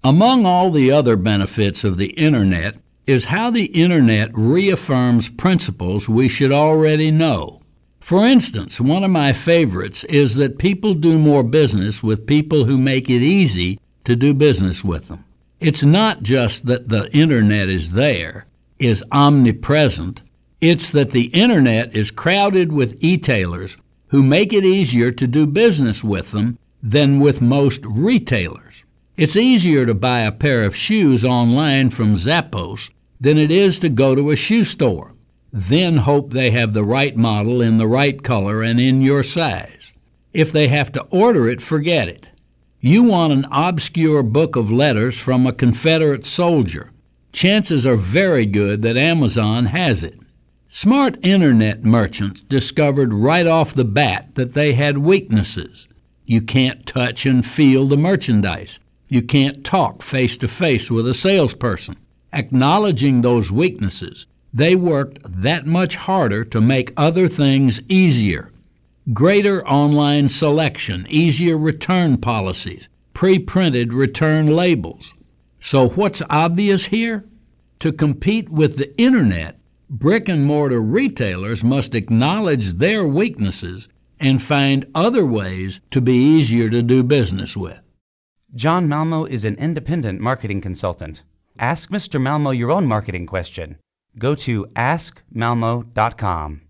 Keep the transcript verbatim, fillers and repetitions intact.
Among all the other benefits of the Internet is how the Internet reaffirms principles we should already know. For instance, one of my favorites is that people do more business with people who make it easy to do business with them. It's not just that the Internet is there, is omnipresent. It's that the Internet is crowded with e-tailers who make it easier to do business with them than with most retailers. It's easier to buy a pair of shoes online from Zappos than it is to go to a shoe store, then hope they have the right model in the right color and in your size. If they have to order it, forget it. You want an obscure book of letters from a Confederate soldier. Chances are very good that Amazon has it. Smart Internet merchants discovered right off the bat that they had weaknesses. You can't touch and feel the merchandise. You can't talk face-to-face with a salesperson. Acknowledging those weaknesses, they worked that much harder to make other things easier. Greater online selection, easier return policies, pre-printed return labels. So what's obvious here? To compete with the Internet, brick-and-mortar retailers must acknowledge their weaknesses and find other ways to be easier to do business with. John Malmo is an independent marketing consultant. Ask Mister Malmo your own marketing question. Go to ask malmo dot com.